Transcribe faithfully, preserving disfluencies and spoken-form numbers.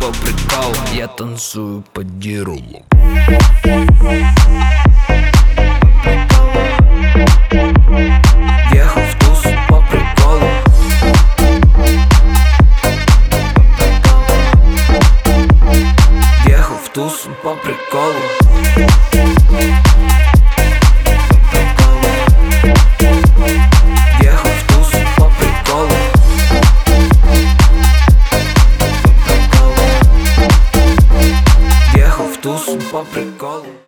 по приколу. Я танцую под диролом. Въехал в туз по приколу. Въехал в туз по приколу. Въехал в туз по приколу. Въехал в туз по приколу.